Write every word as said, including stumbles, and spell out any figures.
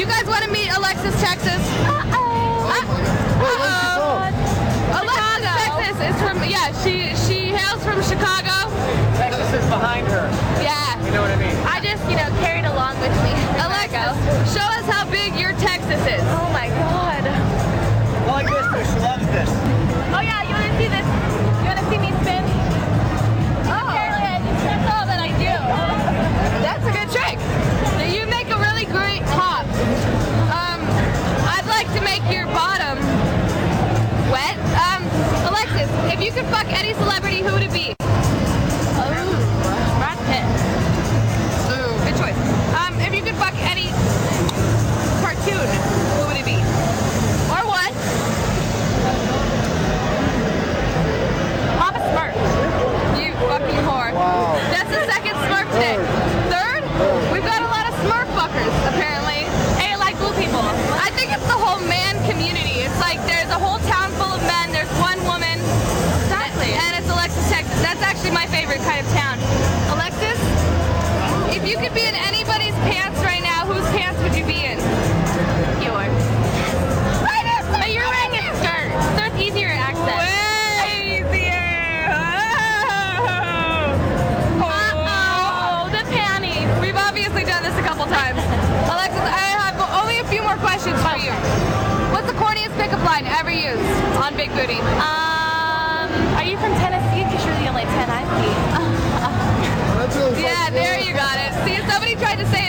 Do you guys want to meet Alexis, Texas? Uh-oh. Uh-oh. Alexis, Texas is from, yeah, she, she hails from Chicago. Texas is behind her. Yeah. You know what I mean? I just, you know, carried along with me. Alexis, show us how big your Texas is. Oh my God. I like this too. She loves this. Oh yeah, you want to see this? You want to see me spin? Oh. Apparently, I, that's all that I do. That's a good trick. You make a really great top. Um, I'd like to make your bottom wet. Um, Alexis, if you could fuck any celebrity, who would it be? Oh, Brad Pitt. Ooh, good choice. Um, if you could fuck any cartoon, who would it be? Or what? Papa Smurf. You fucking whore. Wow. That's the second Smurf today. Third, we've got a lot of Smurf fuckers, apparently. Hey, like blue people. I think it's the whole man community. It's like there's a whole town full of men, there's one woman. Exactly. And it's Alexis, Texas. That's actually my favorite kind of town. Alexis, if you could be in anybody's pants right now, whose pants would you be in? Yours. Right here, But you're wearing a skirt, so it's easier to access. way easier. Oh. Uh-oh, the panties. We've obviously done this a couple times. Alexis, I have only a few more questions for you. What's the corniest pickup line ever used on Big Booty? Um, are you from Tennessee? Because you're the only ten I see. Yeah, there you got it. See, somebody tried to say